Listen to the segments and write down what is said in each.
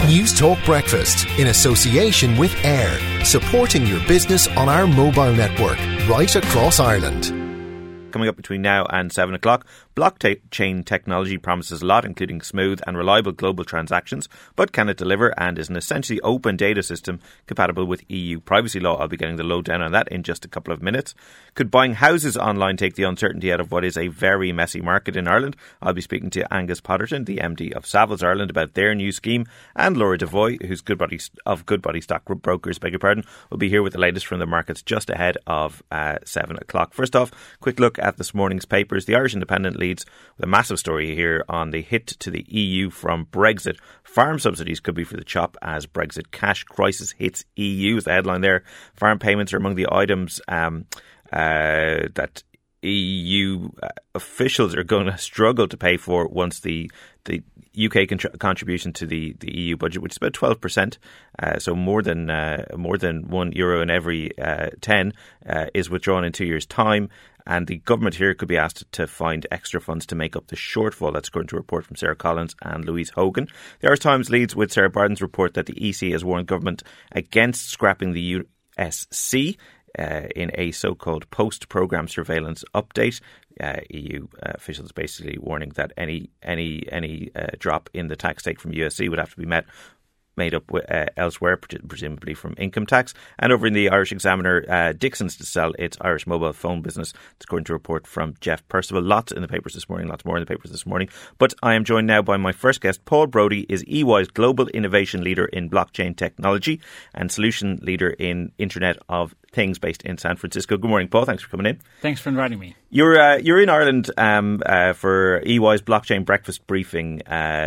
News Talk Breakfast in association with AIR, supporting your business on our mobile network right across Ireland. Coming up between now and 7 o'clock, blockchain technology promises a lot, including smooth and reliable global transactions, but can it deliver, and is an essentially open data system compatible with EU privacy law? I'll be getting the lowdown on that in just a couple of minutes. Could buying houses online take the uncertainty out of what is a very messy market in Ireland? I'll be speaking to Angus Potterton, the MD of Savills Ireland, about their new scheme, and Laura Devoy, who's Goodbody Stock Brokers, will be here with the latest from the markets just ahead of 7 o'clock. First off, quick look at this morning's papers. The Irish Independent leads with a massive story here on the hit to the EU from Brexit. Farm subsidies could be for the chop as Brexit cash crisis hits EU, is the headline there. Farm payments are among the items that EU officials are going to struggle to pay for once the UK contribution to the EU budget, which is about 12%, so more than €1 in every 10, is withdrawn in 2 years' time. And the government here could be asked to find extra funds to make up the shortfall. That's according to a report from Sarah Collins and Louise Hogan. The Irish Times leads with Sarah Barden's report that the EC has warned government against scrapping the USC in a so-called post-programme surveillance update. EU officials basically warning that any drop in the tax take from USC would have to be made up elsewhere, presumably from income tax. And over in the Irish Examiner, Dixon's to sell its Irish mobile phone business. It's according to a report from Jeff Percival. Lots in the papers this morning, lots more in the papers this morning. But I am joined now by my first guest. Paul Brodie is EY's Global Innovation Leader in Blockchain Technology and Solution Leader in Internet of Things based in San Francisco. Good morning, Paul. Thanks for coming in. Thanks for inviting me. You're in Ireland for EY's Blockchain Breakfast Briefing.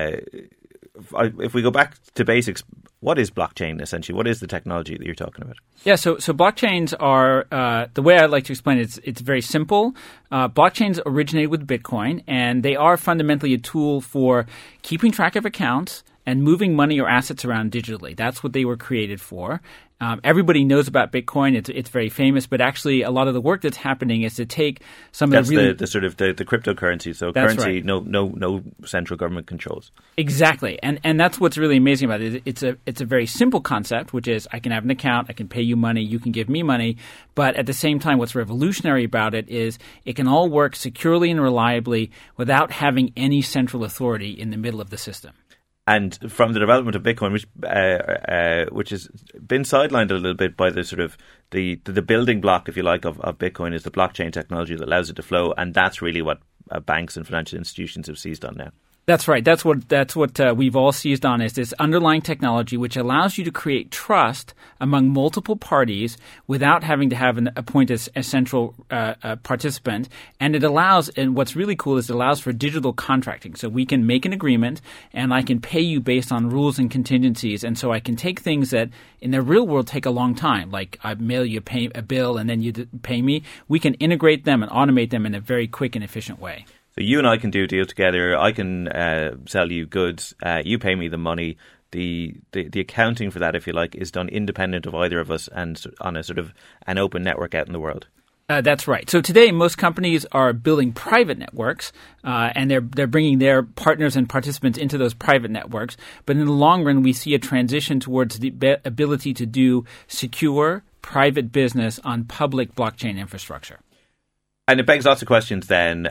If we go back to basics, what is blockchain essentially? What is the technology that you're talking about? Yeah, so blockchains are, the way I like to explain it, it's very simple. Blockchains originated with Bitcoin, and they are fundamentally a tool for keeping track of accounts and moving money or assets around digitally. That's what they were created for. Everybody knows about Bitcoin. It's very famous, but actually a lot of the work that's happening is to take some of the really... That's the cryptocurrency. So currency, right. No central government controls. Exactly. And that's what's really amazing about it. It's a very simple concept, which is I can have an account, I can pay you money, you can give me money. But at the same time, what's revolutionary about it is it can all work securely and reliably without having any central authority in the middle of the system. And from the development of Bitcoin, which has been sidelined a little bit by the sort of the building block, if you like, of Bitcoin is the blockchain technology that allows it to flow, and that's really what banks and financial institutions have seized on now. That's right. That's what we've all seized on is this underlying technology which allows you to create trust among multiple parties without having to appoint a central participant. And it allows, and what's really cool is it allows for digital contracting. So we can make an agreement and I can pay you based on rules and contingencies. And so I can take things that in the real world take a long time, like I mail you a bill and then you pay me. We can integrate them and automate them in a very quick and efficient way. So you and I can do a deal together. I can sell you goods. You pay me the money. The accounting for that, if you like, is done independent of either of us and on a sort of an open network out in the world. That's right. So today, most companies are building private networks, and they're bringing their partners and participants into those private networks. But in the long run, we see a transition towards the ability to do secure private business on public blockchain infrastructure. And it begs lots of questions then.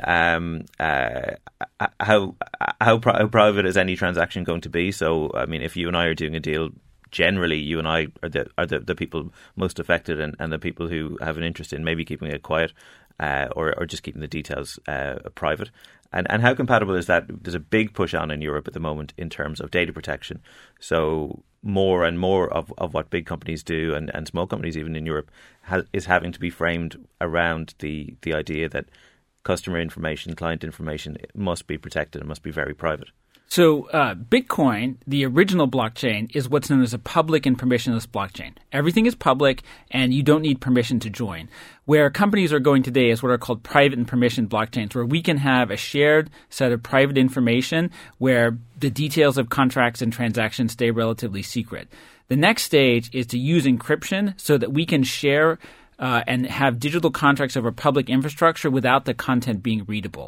How private is any transaction going to be? So, I mean, if you and I are doing a deal, generally you and I are the people most affected and the people who have an interest in maybe keeping it quiet or just keeping the details private. And how compatible is that? There's a big push on in Europe at the moment in terms of data protection. So more and more of what big companies do and small companies even in Europe is having to be framed around the idea that customer information, client information must be protected and must be very private. So Bitcoin, the original blockchain, is what's known as a public and permissionless blockchain. Everything is public, and you don't need permission to join. Where companies are going today is what are called private and permissioned blockchains, where we can have a shared set of private information where the details of contracts and transactions stay relatively secret. The next stage is to use encryption so that we can share and have digital contracts over public infrastructure without the content being readable.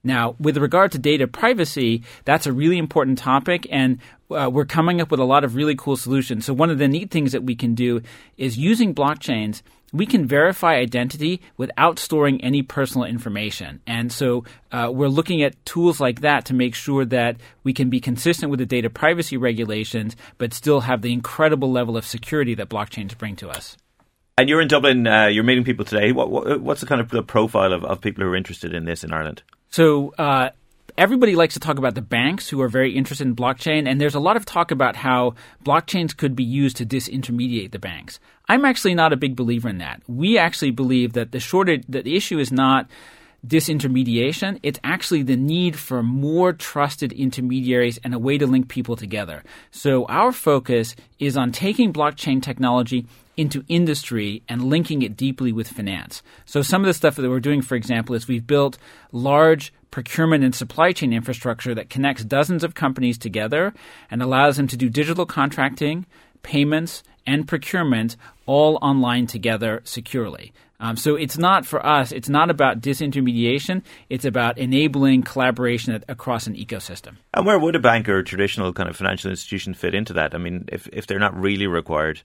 Now, with regard to data privacy, that's a really important topic, and we're coming up with a lot of really cool solutions. So one of the neat things that we can do is using blockchains, we can verify identity without storing any personal information. And so we're looking at tools like that to make sure that we can be consistent with the data privacy regulations, but still have the incredible level of security that blockchains bring to us. And you're in Dublin, you're meeting people today. What's the kind of the profile of people who are interested in this in Ireland? So everybody likes to talk about the banks who are very interested in blockchain, and there's a lot of talk about how blockchains could be used to disintermediate the banks. I'm actually not a big believer in that. We actually believe that the issue is not disintermediation. It's actually the need for more trusted intermediaries and a way to link people together. So our focus is on taking blockchain technology into industry and linking it deeply with finance. So some of the stuff that we're doing, for example, is we've built large procurement and supply chain infrastructure that connects dozens of companies together and allows them to do digital contracting, payments, and procurement all online together securely. So it's not, for us, it's not about disintermediation. It's about enabling collaboration across an ecosystem. And where would a bank or a traditional kind of financial institution fit into that? I mean, if they're not really required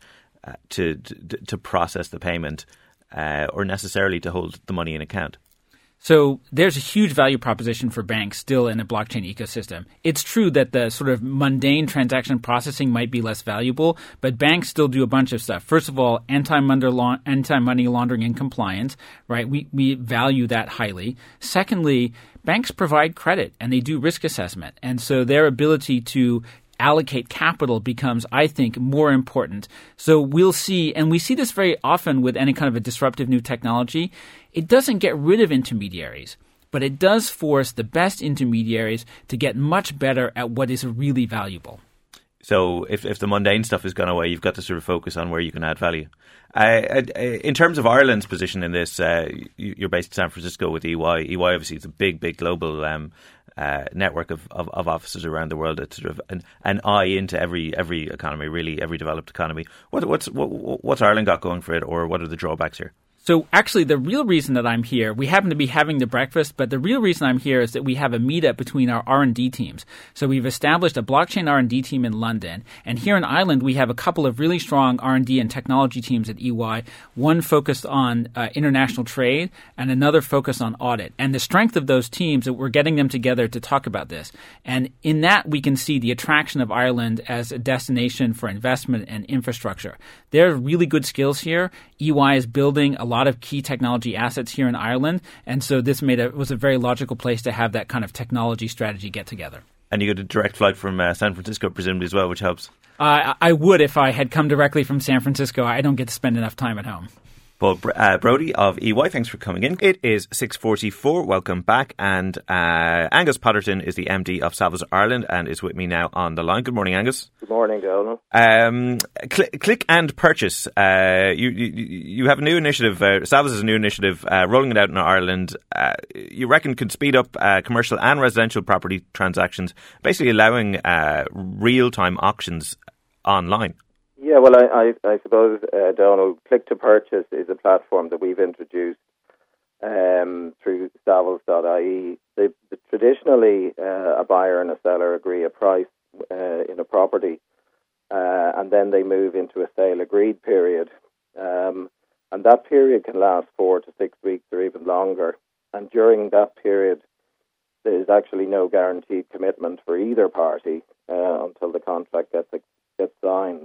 to process the payment or necessarily to hold the money in account? So there's a huge value proposition for banks still in a blockchain ecosystem. It's true that the sort of mundane transaction processing might be less valuable, but banks still do a bunch of stuff. First of all, anti-money laundering and compliance, right? We value that highly. Secondly, banks provide credit and they do risk assessment. And so their ability to allocate capital becomes, I think, more important. So we'll see, and we see this very often with any kind of a disruptive new technology, it doesn't get rid of intermediaries, but it does force the best intermediaries to get much better at what is really valuable. So if the mundane stuff has gone away, you've got to sort of focus on where you can add value. In terms of Ireland's position in this, you're based in San Francisco with EY. EY obviously is a big global network of offices around the world. It's sort of an eye into every economy, really every developed economy. What's Ireland got going for it, or what are the drawbacks here? So actually, the real reason that I'm here, we happen to be having the breakfast, but the real reason I'm here is that we have a meetup between our R&D teams. So we've established a blockchain R&D team in London, and here in Ireland, we have a couple of really strong R&D and technology teams at EY, one focused on international trade and another focused on audit. And the strength of those teams, we're getting them together to talk about this. And in that, we can see the attraction of Ireland as a destination for investment and infrastructure. There are really good skills here. EY is building a lot of key technology assets here in Ireland, and so this was a very logical place to have that kind of technology strategy get together. And you got a direct flight from San Francisco, presumably, as well, which helps. I would if I had come directly from San Francisco. I don't get to spend enough time at home. Paul Brodie of EY, thanks for coming in. It is 6:44. Welcome back. And Angus Potterton is the MD of Savills Ireland and is with me now on the line. Good morning, Angus. Good morning, Donald. Click and purchase. You have a new initiative. Savills is a new initiative rolling it out in Ireland. You reckon could speed up commercial and residential property transactions, basically allowing real-time auctions online. Yeah, well, I suppose, Donald, Click to Purchase is a platform that we've introduced through Savills.ie. Traditionally, a buyer and a seller agree a price in a property, and then they move into a sale agreed period. And that period can last 4 to 6 weeks or even longer. And during that period, there is actually no guaranteed commitment for either party until the contract gets signed.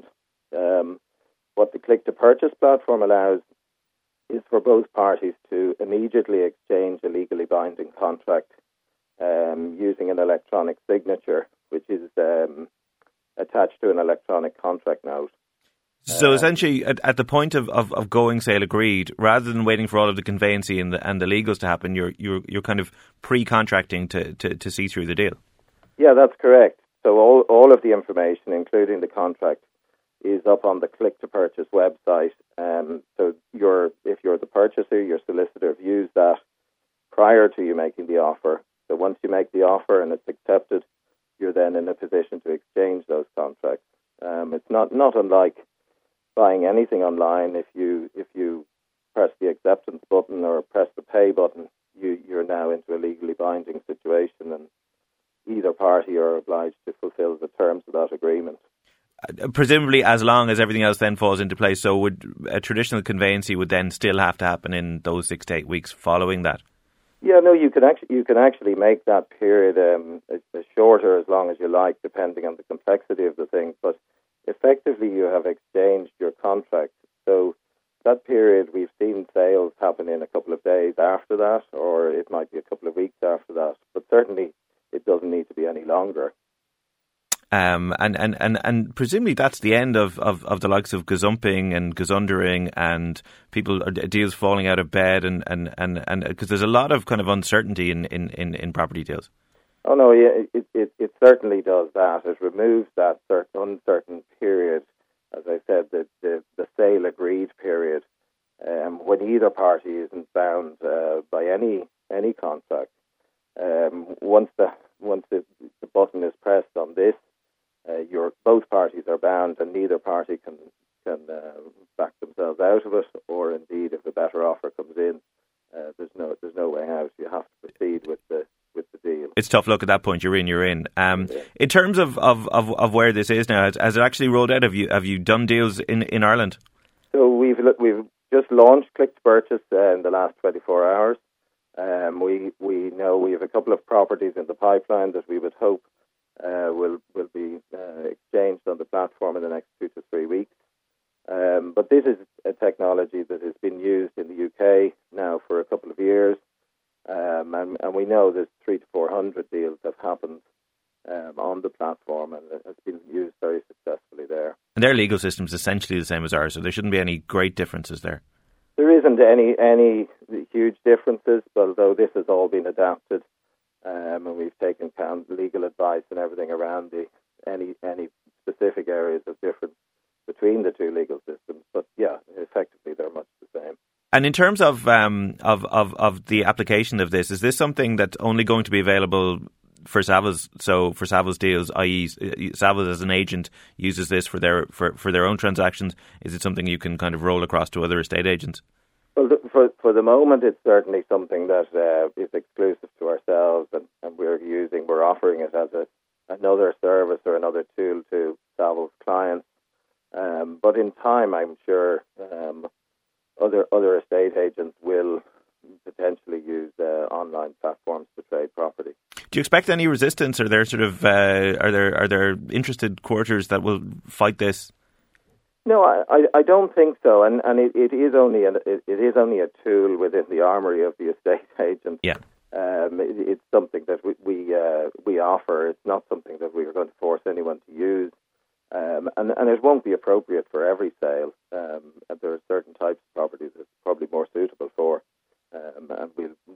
What the Click to Purchase platform allows is for both parties to immediately exchange a legally binding contract using an electronic signature, which is attached to an electronic contract note. So essentially, at the point of going sale agreed, rather than waiting for all of the conveyancing and the legals to happen, you're kind of pre-contracting to see through the deal. Yeah, that's correct. So all of the information, including the contract, is up on the Click to Purchase website. So if you're the purchaser, your solicitor views that prior to you making the offer. So once you make the offer and it's accepted, you're then in a position to exchange those contracts. It's not unlike buying anything online. If you press the acceptance button or press the pay button, you're you're now into a legally binding situation, and either party are obliged to fulfil the terms of that agreement. Presumably, as long as everything else then falls into place, so would a traditional conveyancing would then still have to happen in those 6 to 8 weeks following that? Yeah, no, you can actually make that period shorter as long as you like, depending on the complexity of the thing. But effectively, you have exchanged your contract. So that period, we've seen sales happen in a couple of days after that, or it might be a couple of weeks after that. But certainly, it doesn't need to be any longer. And presumably that's the end of the likes of gazumping and gazundering and deals falling out of bed and because there's a lot of kind of uncertainty in property deals. Oh no, yeah, it certainly does that. It removes that uncertain period, as I said, the sale agreed period, when either party isn't bound by any contract. Once the button is pressed on this, both parties are bound, and neither party can back themselves out of it. Or indeed, if a better offer comes in, there's no way out. You have to proceed with the deal. It's tough luck at that point. You're in. In terms of where this is now, has it actually rolled out? Have you done deals in Ireland? So we've just launched Click to Purchase in the last 24 hours. We know we have a couple of properties in the pipeline that we would hope will be exchanged on the platform in the next 2 to 3 weeks. But this is a technology that has been used in the UK now for a couple of years, and we know there's 300 to 400 deals have happened on the platform, and it has been used very successfully there. And their legal system is essentially the same as ours, so there shouldn't be any great differences there. There isn't any huge differences, but although this has all been adapted, and we've taken legal advice and everything around any specific areas of difference between the two legal systems. But yeah, effectively they're much the same. And in terms of the application of this, is this something that's only going to be available for Savills? So for Savills deals, i.e., Savills as an agent uses this for their own transactions. Is it something you can kind of roll across to other estate agents? Well, for the moment, it's certainly something that is exclusive to ourselves, and we're offering it as another service or another tool to Savills clients. But in time, I'm sure other estate agents will potentially use online platforms to trade property. Do you expect any resistance? Are there are there interested quarters that will fight this? No, I don't think so, and it is only a tool within the armory of the estate agent. Yeah, it's something that we offer. It's not something that we are going to force anyone to use, and it won't be appropriate for every sale. There are certain types of properties it's probably more suitable for, and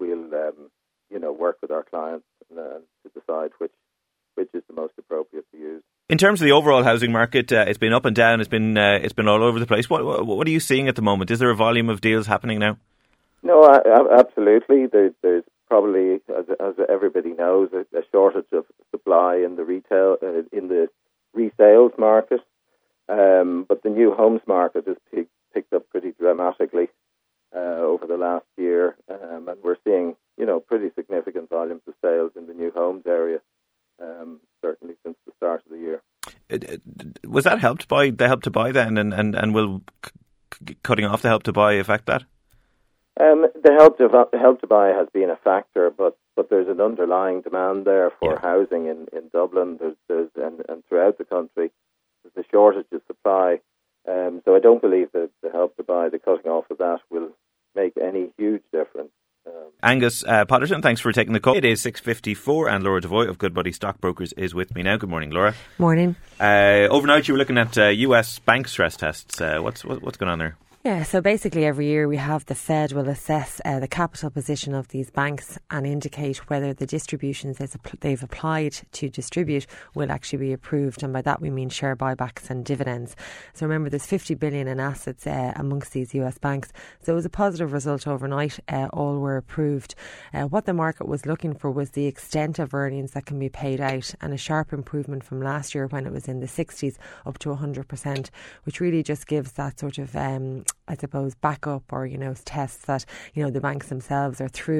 we'll work with our clients to decide which is the most appropriate to use. In terms of the overall housing market, it's been up and down. It's been all over the place. What are you seeing at the moment? Is there a volume of deals happening now? No, absolutely. There's probably, as everybody knows, a shortage of supply in the retail in the resales market. But the new homes market has picked up pretty dramatically over the last year, and we're seeing pretty significant volumes of sales in the new homes area. Certainly since the start of the year. Was that helped by the Help to Buy then, and will cutting off the Help to Buy affect that? The Help to Buy has been a factor, but there's an underlying demand there for housing in Dublin. There's and throughout the country. There's a shortage of supply, so I don't believe that the Help to Buy, the cutting off of that, will make any huge difference. Angus Potterton, thanks for taking the call. It is 6:54 and Laura Devoy of Goodbody Stockbrokers is with me now. Good morning, Laura. Morning. Overnight you were looking at US bank stress tests. What's going on there? Yeah, so basically every year we have the Fed will assess the capital position of these banks and indicate whether the distributions they've applied to distribute will actually be approved, and by that we mean share buybacks and dividends. So remember, there's 50 billion in assets amongst these US banks, so it was a positive result overnight. All were approved. What the market was looking for was the extent of earnings that can be paid out, and a sharp improvement from last year when it was in the 60s up to 100%, which really just gives that sort of I suppose backup or tests that the banks themselves are through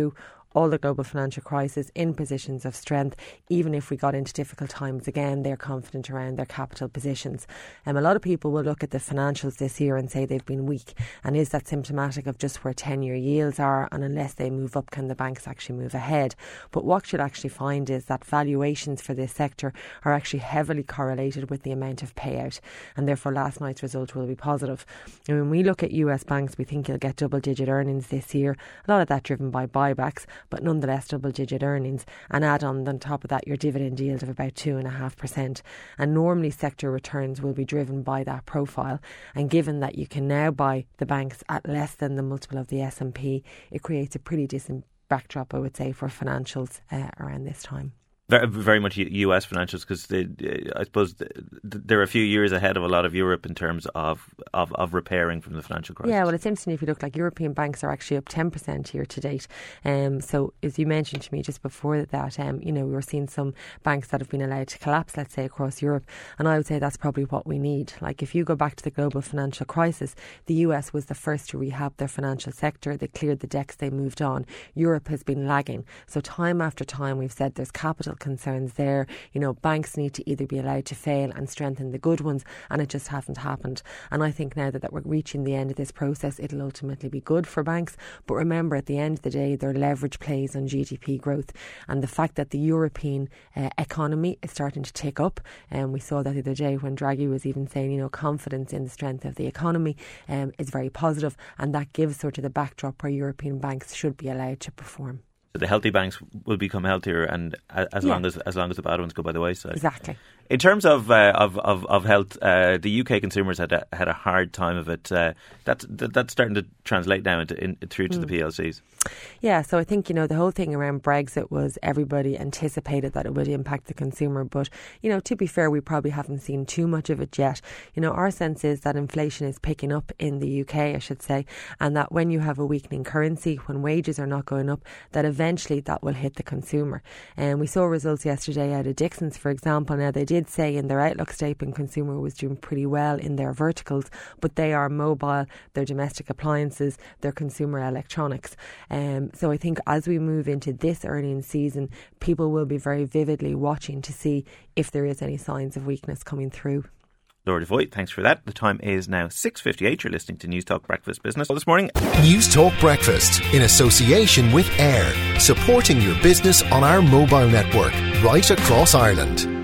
all the global financial crisis in positions of strength. Even if we got into difficult times again, they're confident around their capital positions. A lot of people will look at the financials this year and say they've been weak. And is that symptomatic of just where 10-year yields are? And unless they move up, can the banks actually move ahead? But what you'll actually find is that valuations for this sector are actually heavily correlated with the amount of payout. And therefore last night's result will be positive. And when we look at US banks, we think you'll get double-digit earnings this year. A lot of that driven by buybacks, but nonetheless double-digit earnings. And add on top of that your dividend yield of about 2.5%. And normally sector returns will be driven by that profile. And given that you can now buy the banks at less than the multiple of the S&P, it creates a pretty decent backdrop, I would say, for financials around this time. Very much US financials, because I suppose they're a few years ahead of a lot of Europe in terms of repairing from the financial crisis. Yeah, well, it's interesting if you look, like European banks are actually up 10% year to date. So as you mentioned to me just before that, we were seeing some banks that have been allowed to collapse, let's say, across Europe. And I would say that's probably what we need. Like if you go back to the global financial crisis, the US was the first to rehab their financial sector. They cleared the decks, they moved on. Europe has been lagging. So time after time we've said there's capital concerns there. Banks need to either be allowed to fail and strengthen the good ones, and it just hasn't happened. And I think now that we're reaching the end of this process, it'll ultimately be good for banks. But remember, at the end of the day, their leverage plays on GDP growth, and the fact that the European economy is starting to tick up, and we saw that the other day when Draghi was even saying, confidence in the strength of the economy is very positive, and that gives sort of the backdrop where European banks should be allowed to perform. The healthy banks will become healthier, and as long as the bad ones go by the wayside. Exactly. In terms of health, the UK consumers had a hard time of it. That's starting to translate now through to the PLCs. Yeah, so I think, the whole thing around Brexit was everybody anticipated that it would impact the consumer. But, to be fair, we probably haven't seen too much of it yet. Our sense is that inflation is picking up in the UK, I should say, and that when you have a weakening currency, when wages are not going up, that eventually that will hit the consumer. And we saw results yesterday out of Dixon's, for example. Now, they did say in their outlook statement consumer was doing pretty well in their verticals, but they are mobile, they're domestic appliances, they're consumer electronics. So I think as we move into this earnings season, people will be very vividly watching to see if there is any signs of weakness coming through. Laura Devoy, thanks for that. The time is now 6:58. You're listening to News Talk Breakfast Business this morning. News Talk Breakfast in association with AIR, supporting your business on our mobile network right across Ireland.